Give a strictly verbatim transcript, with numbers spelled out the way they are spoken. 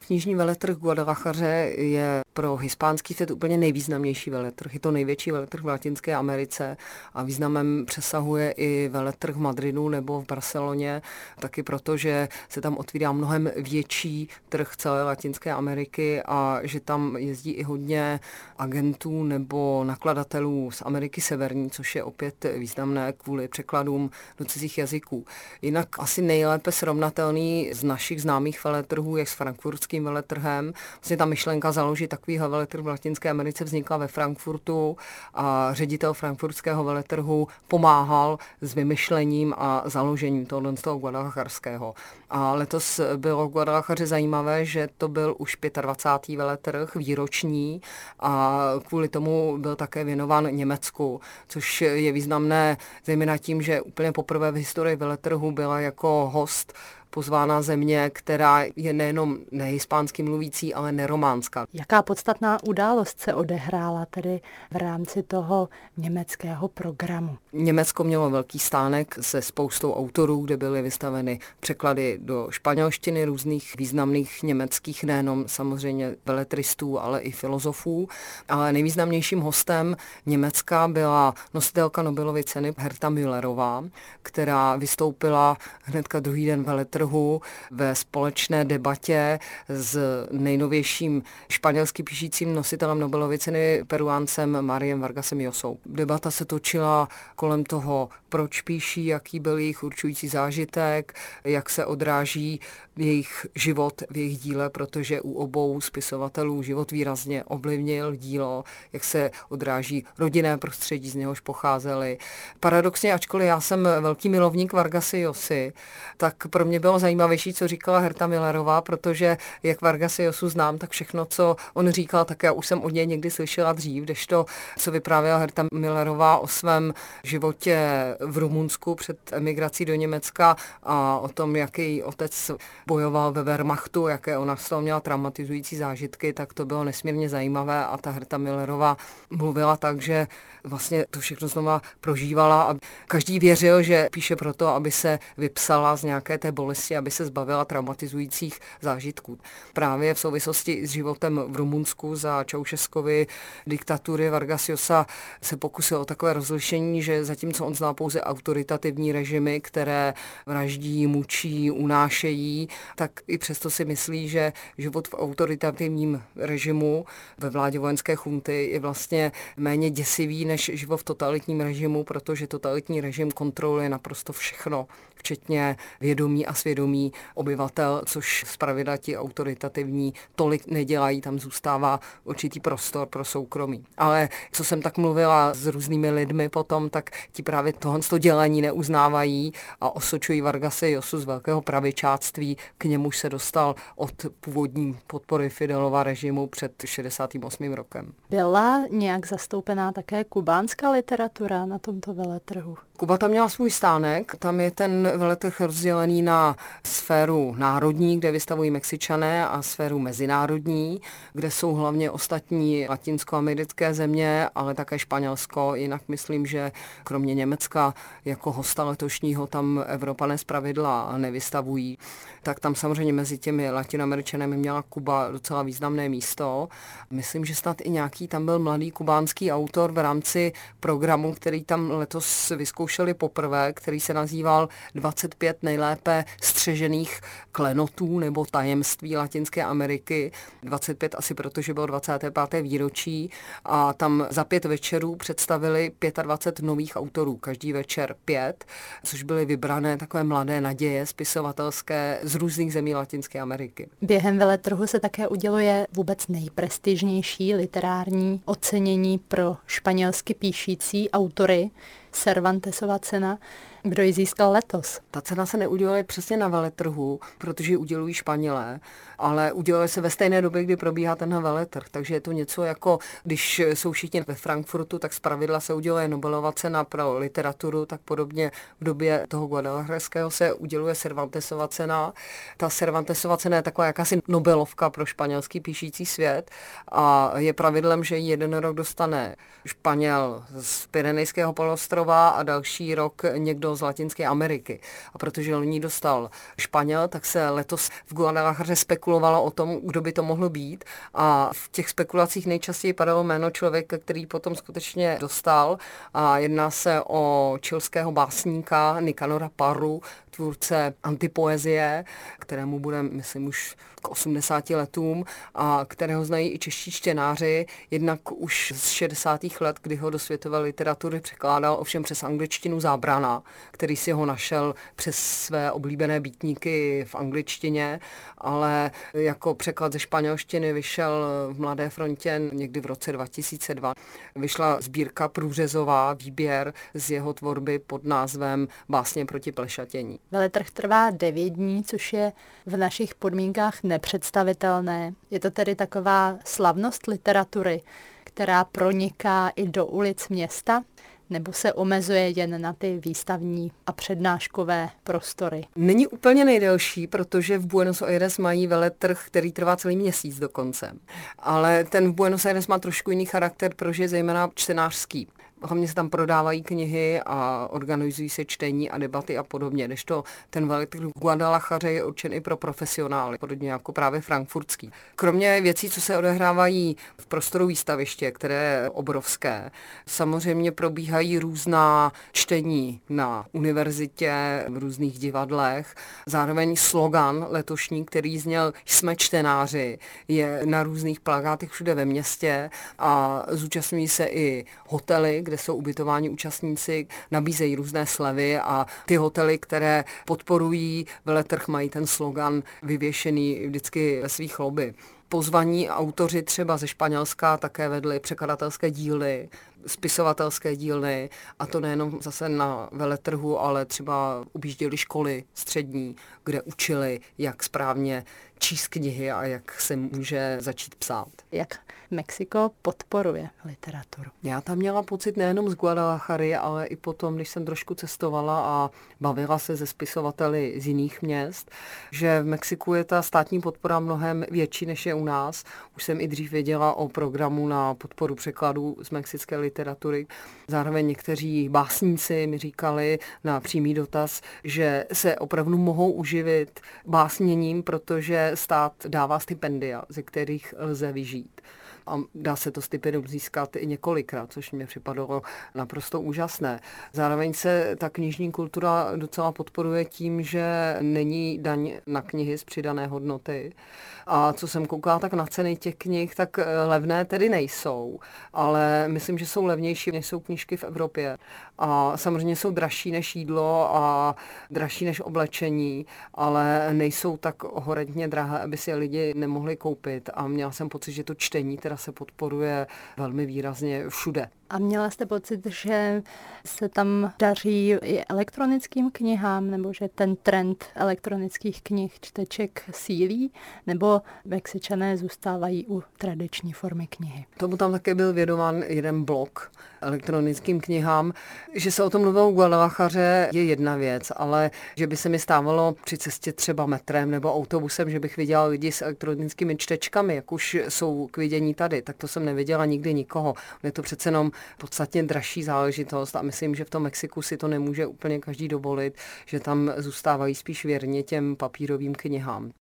Knižní veletrh v Guadalajaře je pro hispánský svět úplně nejvýznamnější veletrh. Je to největší veletrh v Latinské Americe a významem přesahuje i veletrh v Madridu nebo v Barceloně, taky proto, že se tam otvírá mnohem větší trh celé Latinské Ameriky a že tam jezdí i hodně agentů nebo nakladatelů z Ameriky severní, což je opět významné kvůli překladům do cizích jazyků. Jinak asi nejlépe srovnatelný z našich známých veletrhů je s frankfurtským veletrhem. Vlastně ta myšlenka založit takovýhle veletrh v Latinské Americe vznikla ve Frankfurtu a ředitel frankfurtského veletrhu pomáhal s vymyšlením a založením tohoto z toho guadalajarského. A letos bylo v Guadalajaře zajímavé, že to byl už dvacátý pátý veletrh výroční a kvůli tomu byl také věnován Německu, což je významné zejména tím, že úplně poprvé v historii veletrhu byla jako host pozvána země, která je nejenom nehispánsky mluvící, ale nerománská. Jaká podstatná událost se odehrála tedy v rámci toho německého programu? Německo mělo velký stánek se spoustou autorů, kde byly vystaveny překlady do španělštiny různých významných německých, nejenom samozřejmě beletristů, ale i filozofů. Ale nejvýznamnějším hostem Německa byla nositelka Nobelovy ceny Herta Müllerová, která vystoupila hnedka druhý den veletrhu ve společné debatě s nejnovějším španělsky píšícím nositelem Nobelovy ceny Peruáncem Mariem Vargasem Llosou. Debata se točila kolem toho, proč píší, jaký byl jejich určující zážitek, jak se odráží jejich život v jejich díle, protože u obou spisovatelů život výrazně ovlivnil dílo, jak se odráží rodinné prostředí, z něhož pocházeli. Paradoxně, ačkoliv já jsem velký milovník Vargasy Llosy, tak pro mě bylo zajímavější, co říkala Herta Müllerová, protože jak Vargasy Llosu znám, tak všechno, co on říkal, tak já už jsem od něj někdy slyšela dřív, kdežto, co vyprávěla Herta Müllerová o svém životě v Rumunsku před emigrací do Německa a o tom, jak její otec bojoval ve Wehrmachtu, jaké ona z toho měla traumatizující zážitky, tak to bylo nesmírně zajímavé a ta Herta Müllerová mluvila tak, že vlastně to všechno znova prožívala a každý věřil, že píše proto, aby se vypsala z nějaké té bolesti, aby se zbavila traumatizujících zážitků. Právě v souvislosti s životem v Rumunsku za Ceausescovy diktatury Vargas Llosa se pokusil o takové rozlišení, že zatímco on znal pouze autoritativní režimy, které vraždí, mučí, unášejí, tak i přesto si myslí, že život v autoritativním režimu ve vládě vojenské chunty je vlastně méně děsivý než život v totalitním režimu, protože totalitní režim kontroluje naprosto všechno, včetně vědomí a svědomí obyvatel, což zpravidla ti autoritativní tolik nedělají, tam zůstává určitý prostor pro soukromí. Ale co jsem tak mluvila s různými lidmi potom, tak ti právě tohle dělání neuznávají a osočují Vargase Llosu z velkého pravičáctví, k němuž se dostal od původní podpory Fidelova režimu před šedesátým osmým rokem. Byla nějak zastoupená také kubánská literatura na tomto veletrhu? Kuba tam měla svůj stánek, tam je ten veletrh rozdělený na sféru národní, kde vystavují Mexičané, a sféru mezinárodní, kde jsou hlavně ostatní latinskoamerické země, ale také Španělsko. Jinak myslím, že kromě Německa jako hosta letošního tam Evropané zpravidla nevystavují. Tak tam samozřejmě mezi těmi Latinoameričany měla Kuba docela významné místo. Myslím, že snad i nějaký tam byl mladý kubánský autor v rámci programu, který tam letos vyzkoušeli poprvé, který se nazýval dvacet pět nejlépe střežených klenotů nebo tajemství Latinské Ameriky. dvacet pět asi protože bylo dvacáté páté výročí a tam za pět večerů představili dvacet pět nových autorů, každý večer pět, což byly vybrané takové mladé naděje spisovatelské z různých zemí Latinské Ameriky. Během veletrhu se také uděluje vůbec nejprestižnější literární ocenění pro španělsky píšící autory, Cervantesova cena. Kdo ji získal letos? Ta cena se neuděluje přesně na veletrhu, protože ji udělují Španělé, ale uděluje se ve stejné době, kdy probíhá tenhle veletrh. Takže je to něco jako, když jsou všichni ve Frankfurtu, tak zpravidla se uděluje Nobelova cena pro literaturu, tak podobně v době toho guadalajarského se uděluje Cervantesova cena. Ta Cervantesova cena je taková jakási Nobelovka pro španělský píšící svět a je pravidlem, že jeden rok dostane Španěl z Pyrenejského poloostrova, ostrova a další rok někdo z Latinské Ameriky. A protože loni dostal Španěl, tak se letos v Guadalajaře spekulovalo o tom, kdo by to mohl být. A v těch spekulacích nejčastěji padalo jméno člověka, který potom skutečně dostal. A jedná se o chilského básníka Nicanora Parru, tvůrce antipoezie, kterému bude, myslím, už k osmdesáti letům a kterého znají i čeští čtenáři, jednak už z šedesátých let, kdy ho do světové literatury překládal, ovšem přes angličtinu Zábrana, který si ho našel přes své oblíbené býtníky v angličtině, ale jako překlad ze španělštiny vyšel v Mladé frontě někdy v roce dva tisíce dva. Vyšla sbírka průřezová, výběr z jeho tvorby pod názvem Básně proti plešatění. Veletrh trvá devět dní, což je v našich podmínkách nepředstavitelné. Je to tedy taková slavnost literatury, která proniká i do ulic města, nebo se omezuje jen na ty výstavní a přednáškové prostory? Není úplně nejdelší, protože v Buenos Aires mají veletrh, který trvá celý měsíc dokonce. Ale ten v Buenos Aires má trošku jiný charakter, protože je zejména čtenářský. Hlavně se tam prodávají knihy a organizují se čtení a debaty a podobně, kdežto ten veletrh v Guadalajaře je určen i pro profesionály, podobně jako právě frankfurtský. Kromě věcí, co se odehrávají v prostoru výstaviště, které je obrovské, samozřejmě probíhají různá čtení na univerzitě, v různých divadlech. Zároveň slogan letošní, který zněl Jsme čtenáři, je na různých plakátech všude ve městě a zúčastňují se i hotely, kde jsou ubytováni účastníci, nabízejí různé slevy a ty hotely, které podporují veletrh, mají ten slogan vyvěšený vždycky ve svých lobby. Pozvaní autoři třeba ze Španělska také vedli překladatelské díly, spisovatelské dílny a to nejenom zase na veletrhu, ale třeba objížděli školy střední, kde učili, jak správně číst knihy a jak se může začít psát. Jak Mexiko podporuje literaturu? Já tam měla pocit nejenom z Guadalajary, ale i potom, když jsem trošku cestovala a bavila se se spisovateli z jiných měst, že v Mexiku je ta státní podpora mnohem větší, než je u nás. Už jsem i dřív věděla o programu na podporu překladů z mexické literatury. Zároveň někteří básníci mi říkali na přímý dotaz, že se opravdu mohou uživit básněním, protože stát dává stipendia, ze kterých lze vyžít. A dá se to stipendium získat i několikrát, což mě připadalo naprosto úžasné. Zároveň se ta knižní kultura docela podporuje tím, že není daň na knihy z přidané hodnoty. A co jsem koukala tak na ceny těch knih, tak levné tedy nejsou, ale myslím, že jsou levnější, než jsou knížky v Evropě. A samozřejmě jsou dražší než jídlo a dražší než oblečení, ale nejsou tak horentně drahé, aby si je lidi nemohli koupit. A měla jsem pocit, že to čtení teda se podporuje velmi výrazně všude. A měla jste pocit, že se tam daří i elektronickým knihám, nebo že ten trend elektronických knih, čteček sílí, nebo Mexičané zůstávají u tradiční formy knihy? Tomu tam také byl věnován jeden blok elektronickým knihám. Že se o tom mluvilo v Guadalajaře je jedna věc, ale že by se mi stávalo při cestě třeba metrem nebo autobusem, že bych viděla lidi s elektronickými čtečkami, jak už jsou k vidění tady, tak to jsem neviděla nikdy nikoho. Je to přece jenom podstatně dražší záležitost a myslím, že v tom Mexiku si to nemůže úplně každý dovolit, že tam zůstávají spíš věrně těm papírovým knihám.